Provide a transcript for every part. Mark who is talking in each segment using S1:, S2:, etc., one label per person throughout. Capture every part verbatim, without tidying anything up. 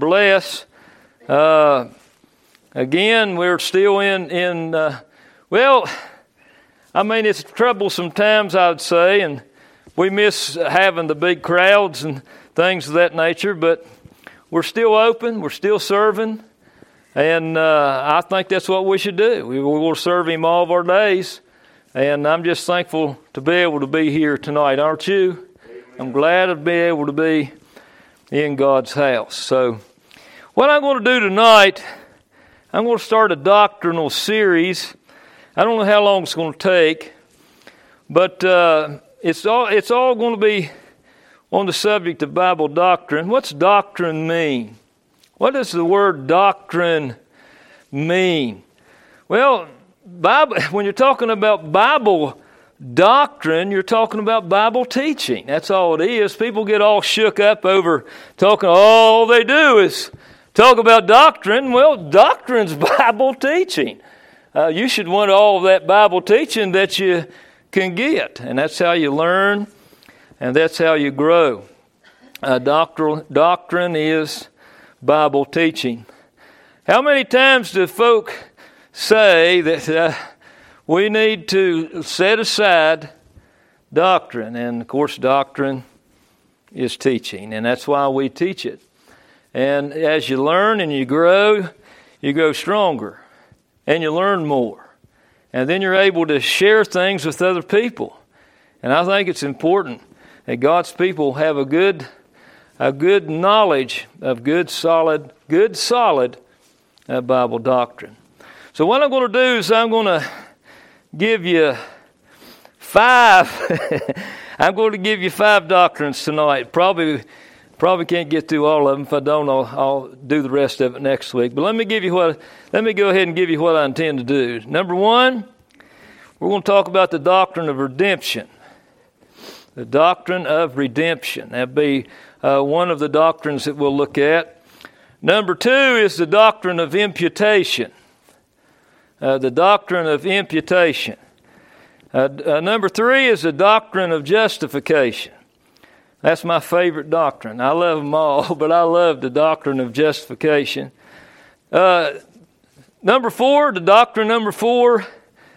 S1: bless. Uh, again, we're still in, in uh, well, I mean, it's troublesome times, I would say, and we miss having the big crowds and things of that nature, but we're still open, we're still serving, and uh, I think that's what we should do. We, we will serve Him all of our days, and I'm just thankful to be able to be here tonight, aren't you? I'm glad to be able to be in God's house. So what I'm going to do tonight, I'm going to start a doctrinal series. I don't know how long it's going to take, but uh, it's all it's all going to be on the subject of Bible doctrine. What's doctrine mean? What does the word doctrine mean? Well, Bible, when you're talking about Bible doctrine, you're talking about Bible teaching. That's all it is. People get all shook up over talking, all they do is talk about doctrine. Well, doctrine's Bible teaching. Uh, you should want all of that Bible teaching that you can get. And that's how you learn, and that's how you grow. Uh, doctrine, doctrine is Bible teaching. How many times do folk say that uh, we need to set aside doctrine? And of course, doctrine is teaching, and that's why we teach it. And as you learn and you grow, you grow stronger, and you learn more. And then you're able to share things with other people. And I think it's important that God's people have a good, a good knowledge of good, solid, good, solid uh, Bible doctrine. So what I'm going to do is I'm going to give you five. I'm going to give you five doctrines tonight. Probably, probably can't get through all of them. If I don't, I'll, I'll do the rest of it next week. But let me give you what. Let me go ahead and give you what I intend to do. Number one, we're going to talk about the doctrine of redemption. The doctrine of redemption. That'd be uh, one of the doctrines that we'll look at. Number two is the doctrine of imputation. Uh, the doctrine of imputation. Uh, uh, number three is the doctrine of justification. That's my favorite doctrine. I love them all, but I love the doctrine of justification. Uh, number four, the doctrine number four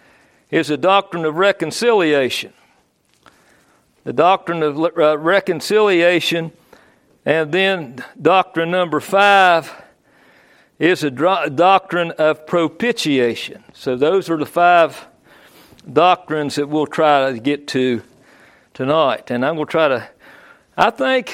S1: is the doctrine of reconciliation. The doctrine of uh, reconciliation. And then doctrine number five is a dro- doctrine of propitiation. So those are the five doctrines that we'll try to get to tonight. And I'm going to try to, I think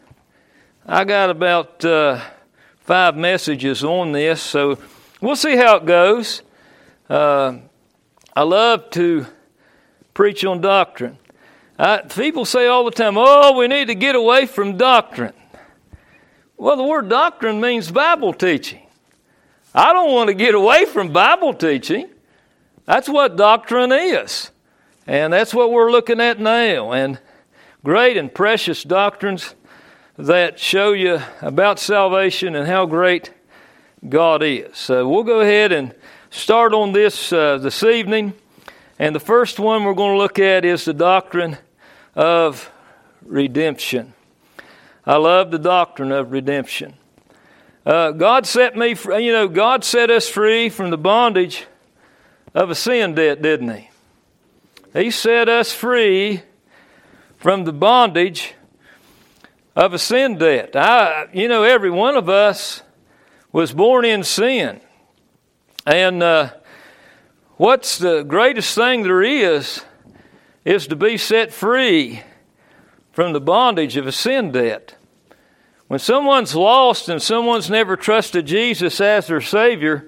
S1: I got about uh, five messages on this, so we'll see how it goes. Uh, I love to preach on doctrine. I, people say all the time, oh, we need to get away from doctrine. Well, the word doctrine means Bible teaching. I don't want to get away from Bible teaching. That's what doctrine is. And that's what we're looking at now. And great and precious doctrines that show you about salvation and how great God is. So we'll go ahead and start on this uh, this evening. And the first one we're going to look at is the doctrine of redemption. I love the doctrine of redemption. Uh, God set me, you know, God set us free from the bondage of a sin debt, didn't He? He set us free from the bondage of a sin debt. I, you know, every one of us was born in sin. And uh, what's the greatest thing there is, is to be set free from the bondage of a sin debt. When someone's lost and someone's never trusted Jesus as their Savior,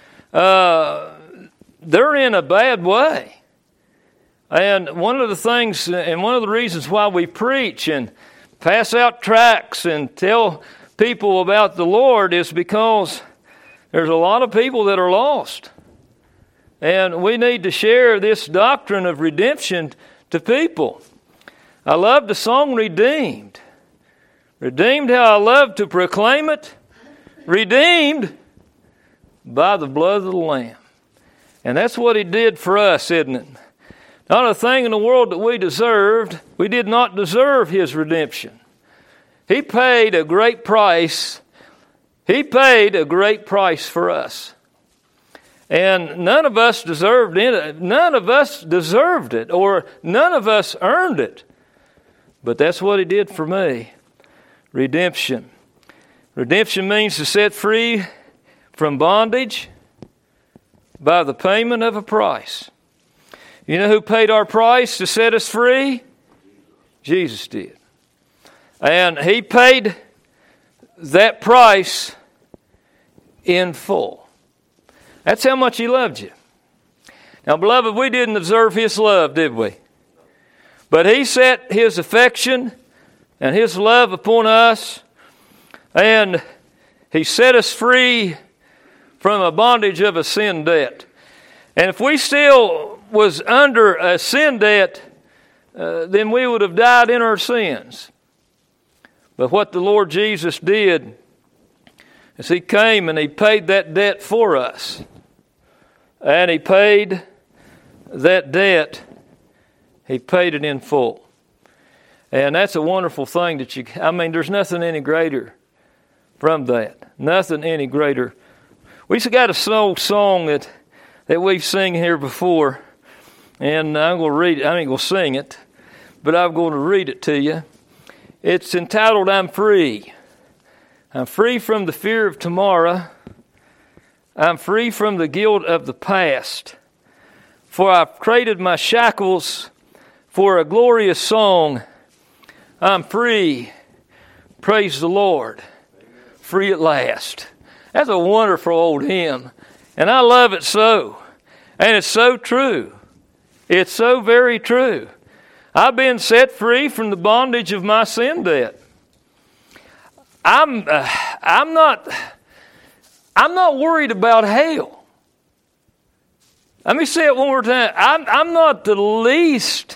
S1: uh, they're in a bad way. And one of the things, and one of the reasons why we preach and pass out tracts and tell people about the Lord is because there's a lot of people that are lost. And we need to share this doctrine of redemption to people. I love the song Redeemed. Redeemed, how I love to proclaim it. Redeemed by the blood of the Lamb. And that's what He did for us, isn't it? Not a thing in the world that we deserved. We did not deserve His redemption. He paid a great price He paid a great price for us. And none of us deserved it. None of us deserved it, or none of us earned it. But that's what He did for me. Redemption. Redemption means to set free from bondage by the payment of a price. You know who paid our price to set us free? Jesus did. And He paid that price in full. That's how much He loved you. Now, beloved, we didn't deserve His love, did we? But He set His affection and His love upon us, and He set us free from a bondage of a sin debt. And if we still was under a sin debt, uh, then we would have died in our sins. But what the Lord Jesus did is He came and He paid that debt for us. And He paid that debt, He paid it in full. And that's a wonderful thing that you, I mean, there's nothing any greater from that. Nothing any greater. We've got a old song that, that we've sung here before. And I'm going to read it. I ain't going to sing it, but I'm going to read it to you. It's entitled, I'm Free. I'm free from the fear of tomorrow. I'm free from the guilt of the past. For I've traded my shackles for a glorious song. I'm free. Praise the Lord. Free at last. That's a wonderful old hymn. And I love it so. And it's so true. It's so very true. I've been set free from the bondage of my sin debt. I'm, uh, I'm not, I'm not worried about hell. Let me say it one more time. I'm, I'm not the least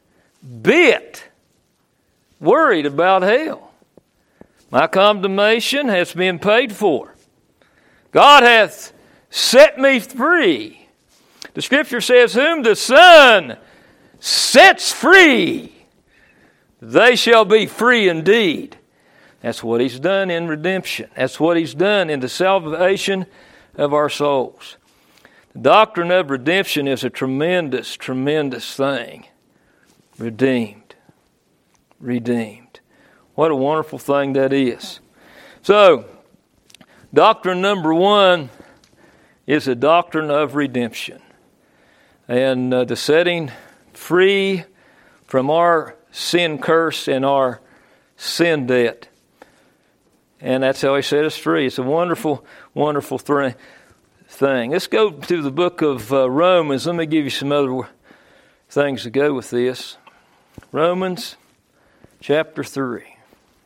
S1: bit worried about hell. My condemnation has been paid for. God hath set me free. The Scripture says, whom the Son sets free, they shall be free indeed. That's what He's done in redemption. That's what He's done in the salvation of our souls. The doctrine of redemption is a tremendous, tremendous thing. Redeemed. Redeemed. What a wonderful thing that is. So, doctrine number one is a doctrine of redemption. And uh, the setting free from our sin curse and our sin debt. And that's how He set us free. It's a wonderful, wonderful th- thing. Let's go to the book of uh, Romans. Let me give you some other things to go with this. Romans chapter three.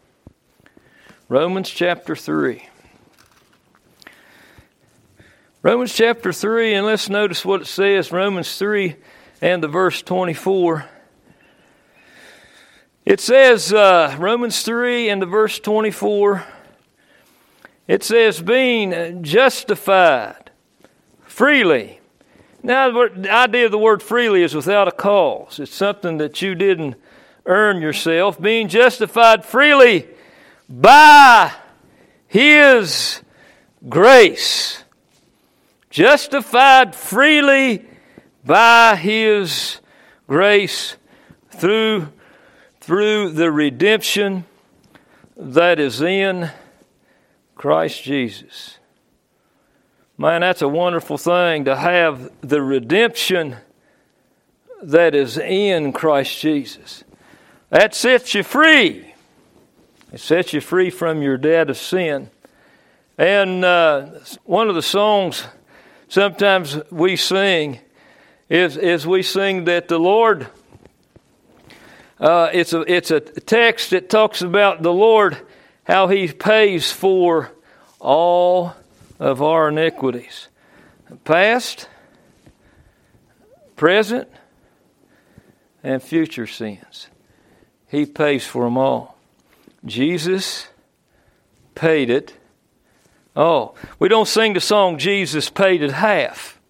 S1: Romans chapter three. Romans chapter three, and let's notice what it says. Romans three and the verse twenty-four. It says, uh, Romans three and the verse twenty-four, it says, being justified freely. Now, the idea of the word freely is without a cause. It's something that you didn't earn yourself. Being justified freely by His grace. Justified freely by His grace through, through the redemption that is in Christ Jesus. Man, that's a wonderful thing to have the redemption that is in Christ Jesus. That sets you free. It sets you free from your debt of sin. And uh, one of the songs sometimes we sing is, is we sing that the Lord, uh, it's a it's a text that talks about the Lord, how He pays for all of our iniquities. Past, present, and future sins. He pays for them all. Jesus paid it. Oh, we don't sing the song, Jesus paid it half.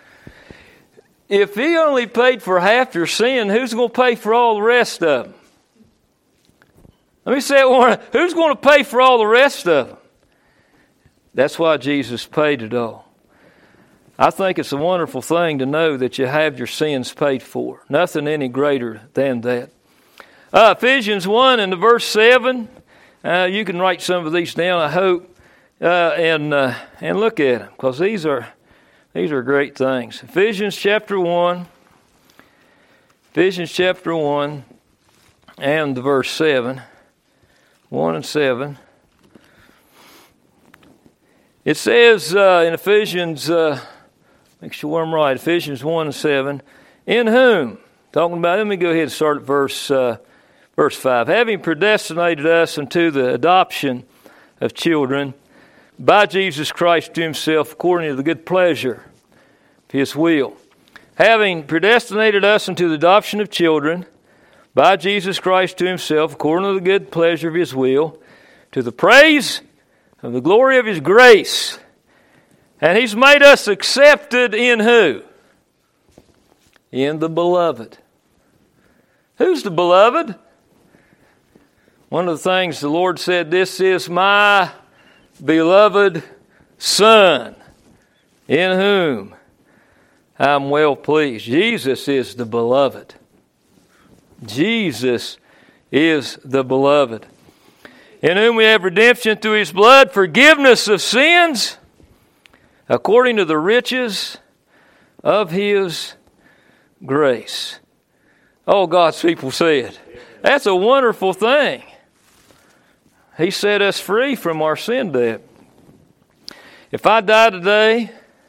S1: If He only paid for half your sin, who's going to pay for all the rest of them? Let me say it one more. Who's going to pay for all the rest of them? That's why Jesus paid it all. I think it's a wonderful thing to know that you have your sins paid for. Nothing any greater than that. Uh, Ephesians one and the verse seven. Uh, you can write some of these down, I hope, uh, and uh, and look at them, because these are these are great things. Ephesians chapter one. Ephesians chapter one and the verse seven. one and seven. It says uh, in Ephesians, uh, make sure I'm right, Ephesians one and seven, in whom, talking about, let me go ahead and start at verse, uh, verse five. Having predestinated us unto the adoption of children by Jesus Christ to himself, according to the good pleasure of his will. Having predestinated us unto the adoption of children by Jesus Christ to himself, according to the good pleasure of his will, to the praise of the glory of his grace. And he's made us accepted in who? In the beloved. Who's the beloved? One of the things the Lord said, this is my beloved Son, in whom I'm well pleased. Jesus is the beloved. Jesus is the beloved. In whom we have redemption through his blood, forgiveness of sins, according to the riches of his grace. Oh, God's people said, that's a wonderful thing. He set us free from our sin debt. If I die today,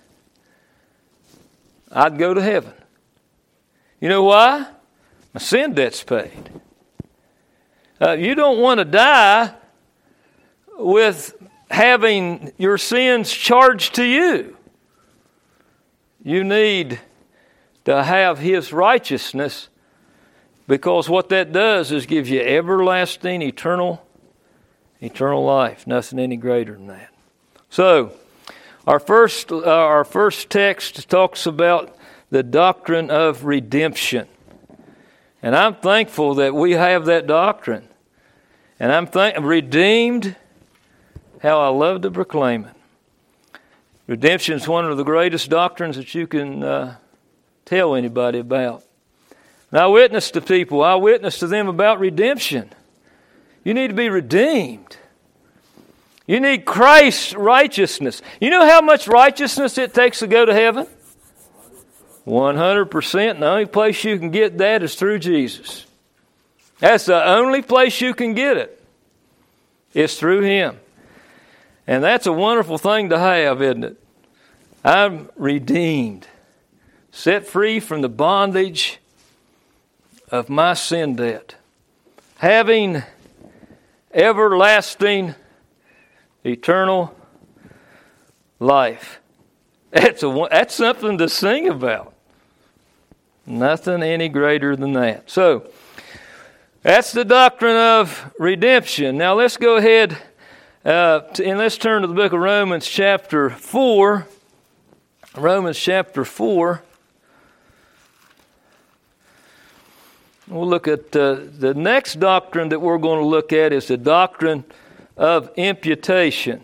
S1: I'd go to heaven. You know why? My sin debt's paid. Uh, you don't want to die with having your sins charged to you. You need to have his righteousness, because what that does is gives you everlasting, eternal, eternal life. Nothing any greater than that. So, our first, uh, our first text talks about the doctrine of redemption. And I'm thankful that we have that doctrine. And I'm thank- redeemed, how I love to proclaim it. Redemption is one of the greatest doctrines that you can uh, tell anybody about. And I witness to people, I witness to them about redemption. You need to be redeemed. You need Christ's righteousness. You know how much righteousness it takes to go to heaven? one hundred percent. And the only place you can get that is through Jesus. That's the only place you can get it. It's through him. And that's a wonderful thing to have, isn't it? I'm redeemed, set free from the bondage of my sin debt, having everlasting, eternal life. That's a that's something to sing about. Nothing any greater than that. So, that's the doctrine of redemption. Now let's go ahead uh, to, and let's turn to the book of Romans chapter four. Romans chapter four. We'll look at uh, the next doctrine that we're going to look at is the doctrine of imputation.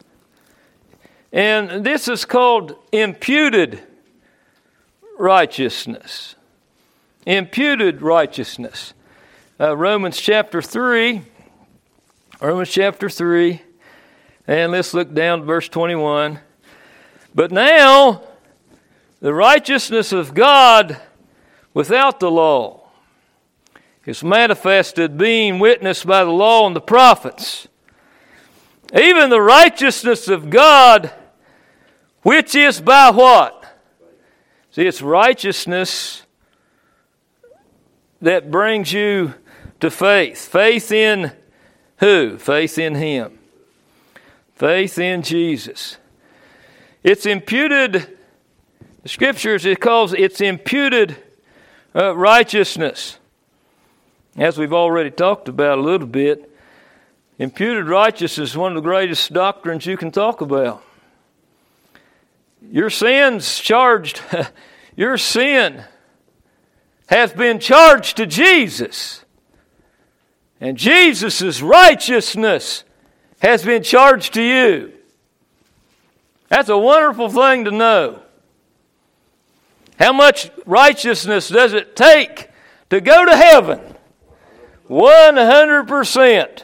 S1: And this is called imputed righteousness. Imputed righteousness. Uh, Romans chapter three. Romans chapter three. And let's look down to verse twenty-one. But now, the righteousness of God without the law is manifested, being witnessed by the law and the prophets. Even the righteousness of God, which is by what? See, it's righteousness that brings you to faith. Faith in who? Faith in him. Faith in Jesus. It's imputed, the scriptures, it calls it's imputed uh, righteousness. As we've already talked about a little bit, imputed righteousness is one of the greatest doctrines you can talk about. Your sin's charged, your sin has been charged to Jesus. And Jesus' righteousness has been charged to you. That's a wonderful thing to know. How much righteousness does it take to go to heaven? one hundred percent.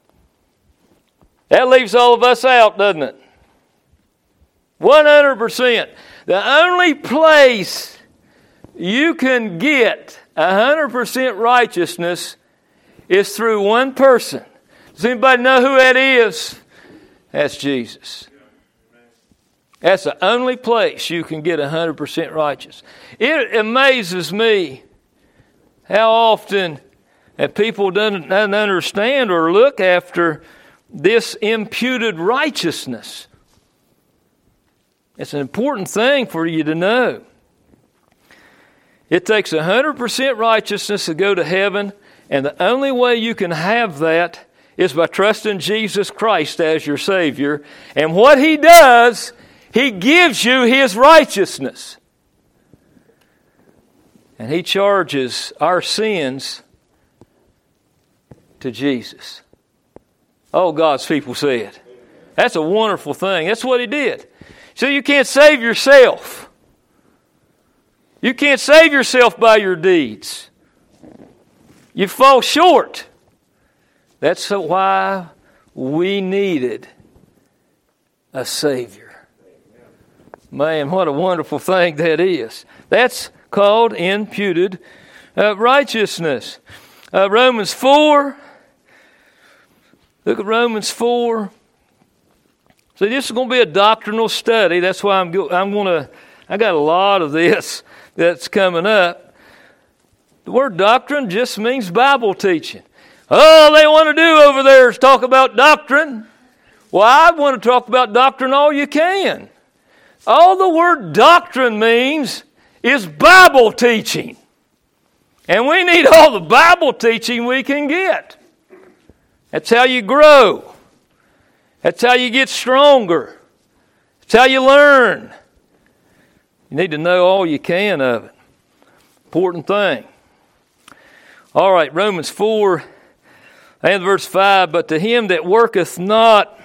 S1: That leaves all of us out, doesn't it? one hundred percent. The only place you can get one hundred percent righteousness is through one person. Does anybody know who that is? That's Jesus. That's the only place you can get one hundred percent righteous. It amazes me how often that people don't, don't understand or look after this imputed righteousness. It's an important thing for you to know. It takes one hundred percent righteousness to go to heaven, and the only way you can have that is by trusting Jesus Christ as your Savior. And what He does, He gives you His righteousness. And He charges our sins to Jesus. Oh, God's people say it. That's a wonderful thing. That's what He did. So you can't save yourself. You can't save yourself by your deeds. You fall short. That's why we needed a Savior. Man, what a wonderful thing that is. That's called imputed uh, righteousness. Uh, Romans four. Look at Romans four. See, this is going to be a doctrinal study. That's why I'm go- I'm going to. I got a lot of this that's coming up. The word doctrine just means Bible teaching. All they want to do over there is talk about doctrine. Well, I want to talk about doctrine all you can. All the word doctrine means is Bible teaching. And we need all the Bible teaching we can get. That's how you grow. That's how you get stronger. That's how you learn. You need to know all you can of it. Important thing. All right, Romans four and verse five. But to him that worketh not,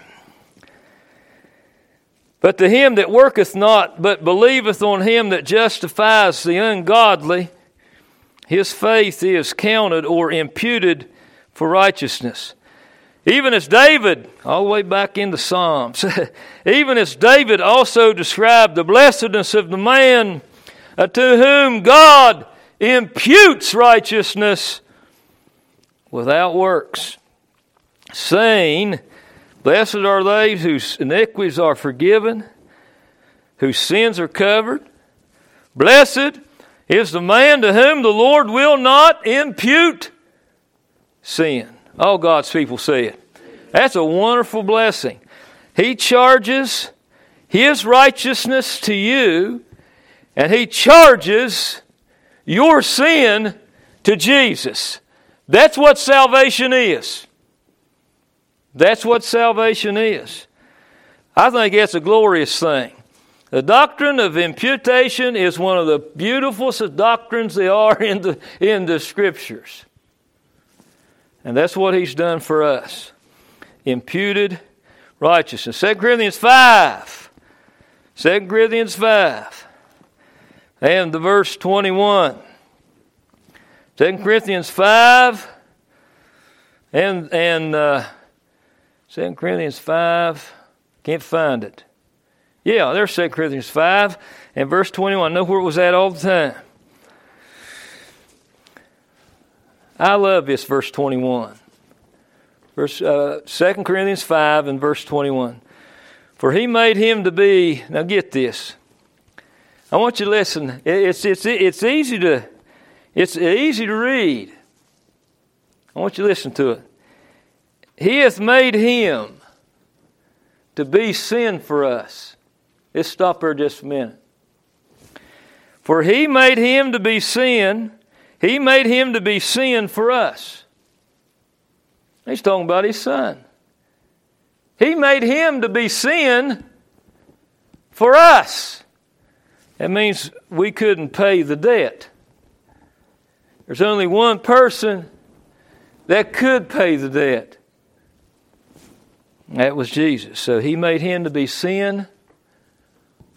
S1: but to him that worketh not, but believeth on him that justifies the ungodly, his faith is counted or imputed for righteousness. Even as David, all the way back into Psalms, even as David also described the blessedness of the man uh, to whom God imputes righteousness without works, saying, blessed are they whose iniquities are forgiven, whose sins are covered. Blessed is the man to whom the Lord will not impute sin. All God's people say it. That's a wonderful blessing. He charges His righteousness to you, and He charges your sin to Jesus. That's what salvation is. That's what salvation is. I think that's a glorious thing. The doctrine of imputation is one of the beautifulest doctrines there are in the, in the Scriptures. And that's what He's done for us. Imputed righteousness. Second Corinthians five. Second Corinthians five. And the verse twenty-one. Second Corinthians five. And, and uh, Second Corinthians five. Can't find it. Yeah, there's Second Corinthians five and verse twenty-one. I know where it was at all the time. I love this verse twenty-one. Verse uh, Second Corinthians five and verse twenty-one. For He made Him to be, now get this. I want you to listen. It's it's it's easy to it's easy to read. I want you to listen to it. He hath made Him to be sin for us. Let's stop there just a minute. For He made Him to be sin. He made Him to be sin for us. He's talking about His Son. He made Him to be sin for us. That means we couldn't pay the debt. There's only one person that could pay the debt. That was Jesus. So He made Him to be sin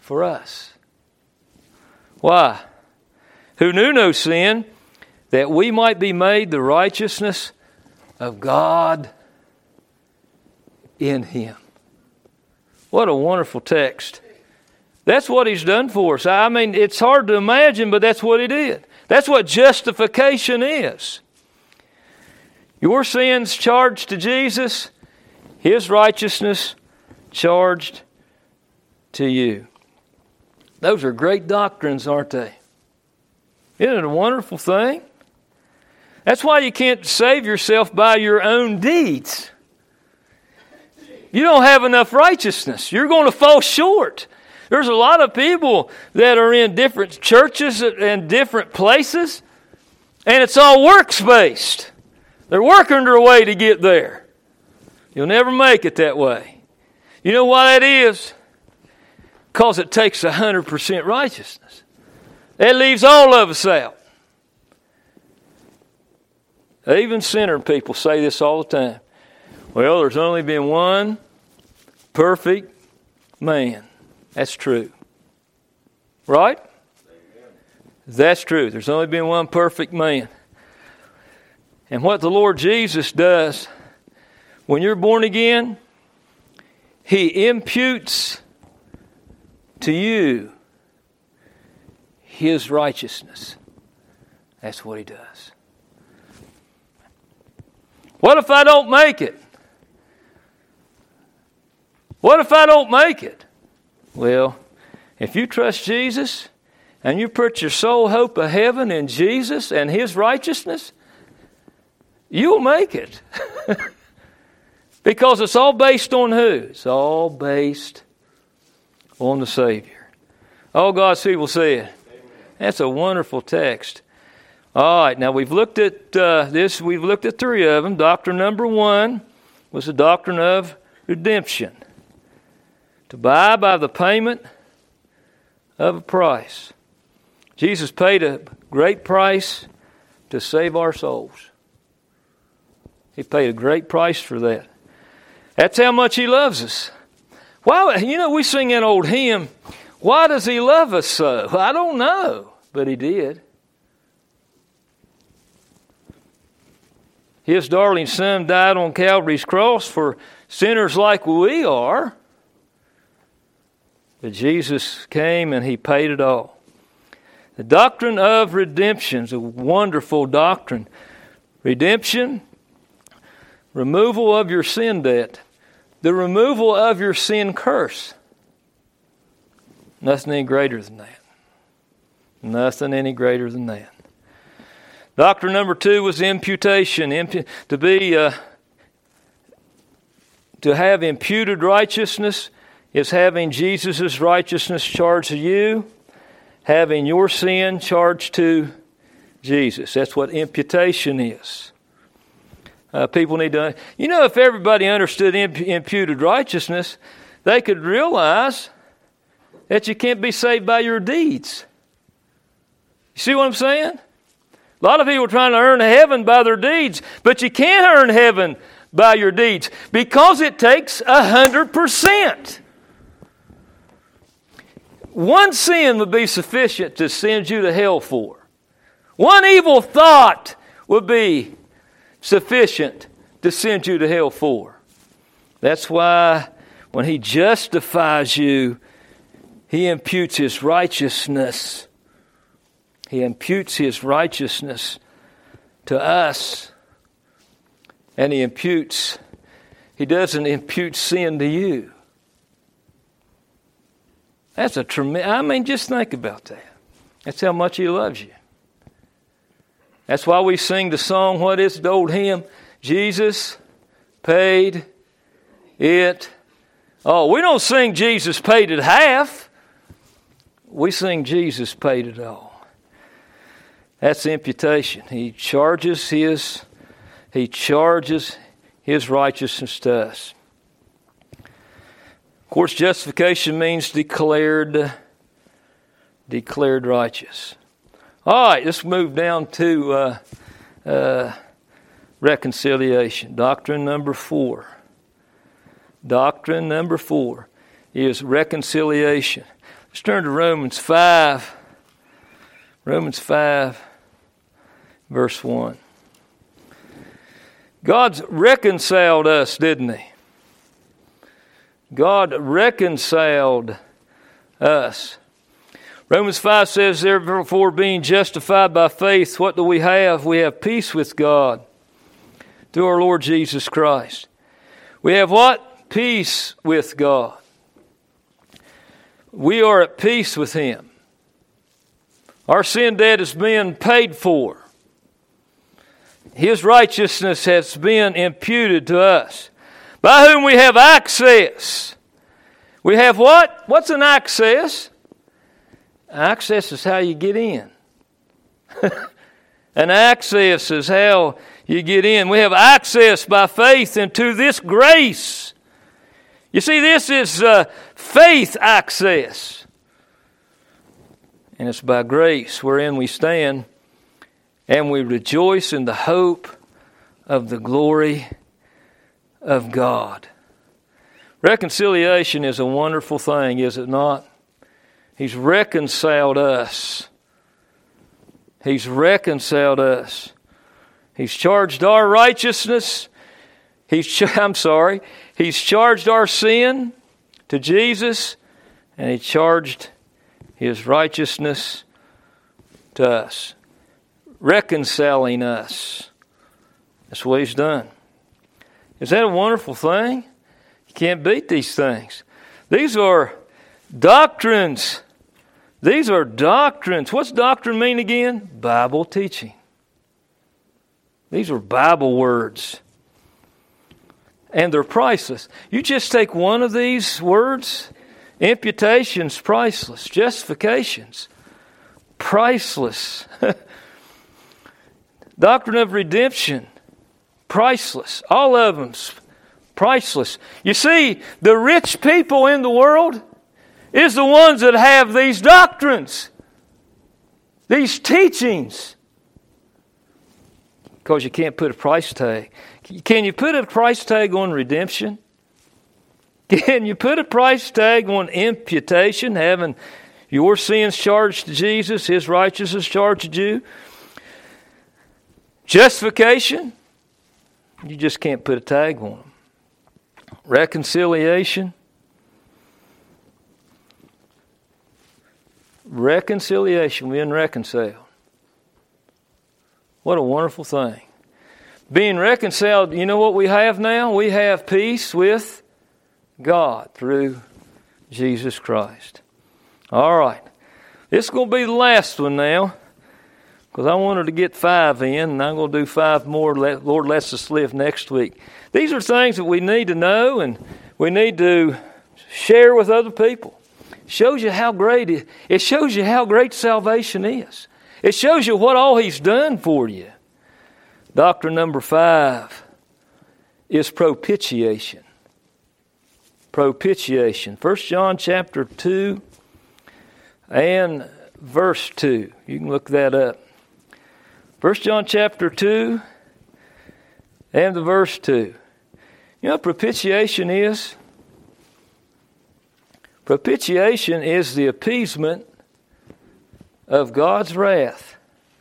S1: for us. Why? Who knew no sin, that we might be made the righteousness of God in Him. What a wonderful text. That's what He's done for us. I mean, it's hard to imagine, but that's what He did. That's what justification is. Your sins charged to Jesus, His righteousness charged to you. Those are great doctrines, aren't they? Isn't it a wonderful thing? That's why you can't save yourself by your own deeds. You don't have enough righteousness. You're going to fall short. There's a lot of people that are in different churches and different places, and it's all works-based. They're working their way to get there. You'll never make it that way. You know why that is? Because it takes one hundred percent righteousness. That leaves all of us out. Even sinner people say this all the time. Well, there's only been one perfect man. That's true. Right? Amen. That's true. There's only been one perfect man. And what the Lord Jesus does, when you're born again, He imputes to you His righteousness. That's what He does. What if I don't make it? What if I don't make it? Well, if you trust Jesus and you put your sole hope of heaven in Jesus and His righteousness, you'll make it. Because it's all based on who? It's all based on the Savior. All God's people said. That's a wonderful text. All right, now we've looked at uh, this. We've looked at three of them. Doctrine number one was the doctrine of redemption. To buy by the payment of a price. Jesus paid a great price to save our souls. He paid a great price for that. That's how much He loves us. Why, you know, we sing that old hymn, why does He love us so? I don't know, but He did. His darling Son died on Calvary's cross for sinners like we are. But Jesus came and He paid it all. The doctrine of redemption is a wonderful doctrine. Redemption, removal of your sin debt, the removal of your sin curse. Nothing any greater than that. Nothing any greater than that. Doctrine number two was imputation. Impu- to be, uh, to have imputed righteousness is having Jesus' righteousness charged to you, having your sin charged to Jesus. That's what imputation is. Uh, people need to, you know, if everybody understood imp- imputed righteousness, they could realize that you can't be saved by your deeds. You see what I'm saying? A lot of people are trying to earn heaven by their deeds, but you can't earn heaven by your deeds because it takes a hundred percent. One sin would be sufficient to send you to hell for. One evil thought would be sufficient to send you to hell for. That's why when He justifies you, He imputes His righteousness. He imputes His righteousness to us. And He imputes, He doesn't impute sin to you. That's a tremendous, I mean, just think about that. That's how much He loves you. That's why we sing the song, what is the old hymn? Jesus paid it all. We don't sing Jesus paid it half. We sing Jesus paid it all. That's the imputation. He charges His, He charges His righteousness to us. Of course, justification means declared, declared righteous. All right, let's move down to uh, uh, reconciliation. Doctrine number four. Doctrine number four is reconciliation. Let's turn to Romans five. Romans five, verse one. God's reconciled us, didn't He? God reconciled us. Romans five says, therefore, being justified by faith, what do we have? We have peace with God through our Lord Jesus Christ. We have what? Peace with God. We are at peace with Him. Our sin debt has been paid for. His righteousness has been imputed to us, by whom we have access. We have what? What's an access? Access is how you get in. An access is how you get in. We have access by faith into this grace. You see, this is uh, faith access. And it's by grace wherein we stand, and we rejoice in the hope of the glory of God. Reconciliation is a wonderful thing, is it not? He's reconciled us. He's reconciled us. He's charged our righteousness. He's, I'm sorry, He's charged our sin to Jesus, and He charged His righteousness to us, reconciling us. That's what He's done. Is that a wonderful thing? You can't beat these things. These are doctrines. These are doctrines. What's doctrine mean again? Bible teaching. These are Bible words. And they're priceless. You just take one of these words, imputation's priceless. Justification's priceless. Doctrine of redemption, priceless. All of them's priceless. You see, the rich people in the world is the ones that have these doctrines, these teachings. Because you can't put a price tag. Can you put a price tag on redemption? Can you put a price tag on imputation, having your sins charged to Jesus, His righteousness charged to you? Justification? You just can't put a tag on them. Reconciliation? Reconciliation, being reconciled. What a wonderful thing. Being reconciled, you know what we have now? We have peace with God through Jesus Christ. All right. This is going to be the last one now, because I wanted to get five in, and I'm going to do five more. Lord lets us live next week. These are things that we need to know, and we need to share with other people. It shows you how great it, it shows you how great salvation is. It shows you what all He's done for you. Doctrine number five is propitiation. Propitiation. First John chapter two and verse two. You can look that up. First John chapter two and the verse two. You know what propitiation is? Propitiation is the appeasement of God's wrath.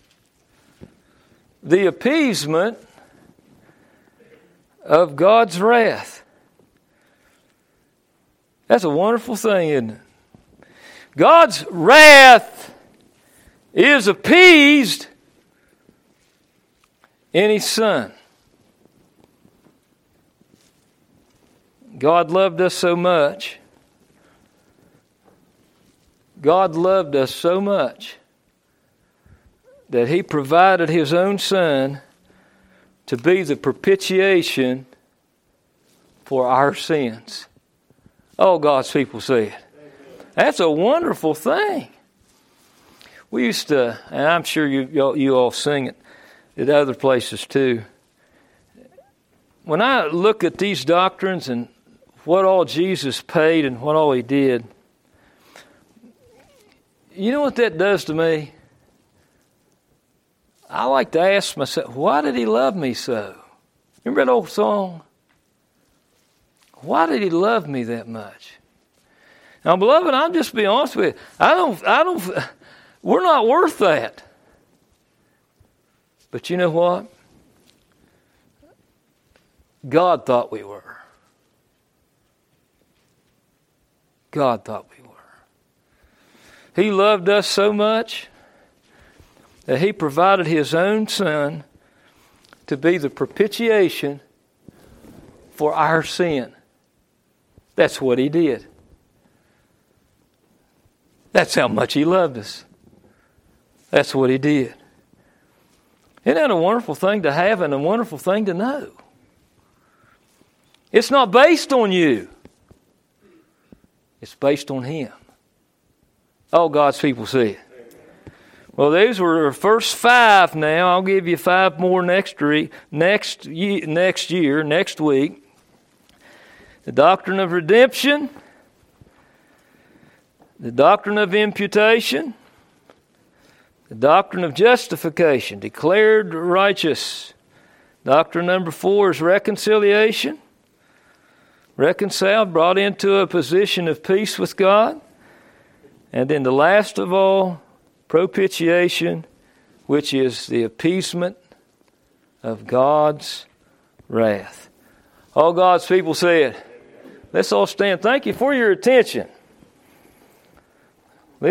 S1: The appeasement of God's wrath. That's a wonderful thing, isn't it? God's wrath is appeased in His Son. God loved us so much. God loved us so much that He provided His own Son to be the propitiation for our sins. Oh, God's people say it. That's a wonderful thing. We used to, and I'm sure you, you, all, you all sing it at other places too. When I look at these doctrines and what all Jesus paid and what all He did, you know what that does to me? I like to ask myself, why did He love me so? Remember that old song? Why did He love me that much? Now, beloved, I'll just be honest with you. I don't, I don't, we're not worth that. But you know what? God thought we were. God thought we were. He loved us so much that He provided His own Son to be the propitiation for our sin. That's what He did. That's how much He loved us. That's what He did. Isn't that a wonderful thing to have and a wonderful thing to know? It's not based on you. It's based on Him. All God's people see it. Well, those were the first five now. I'll give you five more next, re- next, ye- next year, next week. The doctrine of redemption. The doctrine of imputation. The doctrine of justification, declared righteous. Doctrine number four is reconciliation. Reconciled, brought into a position of peace with God. And then the last of all, propitiation, which is the appeasement of God's wrath. All God's people said, let's all stand. Thank you for your attention.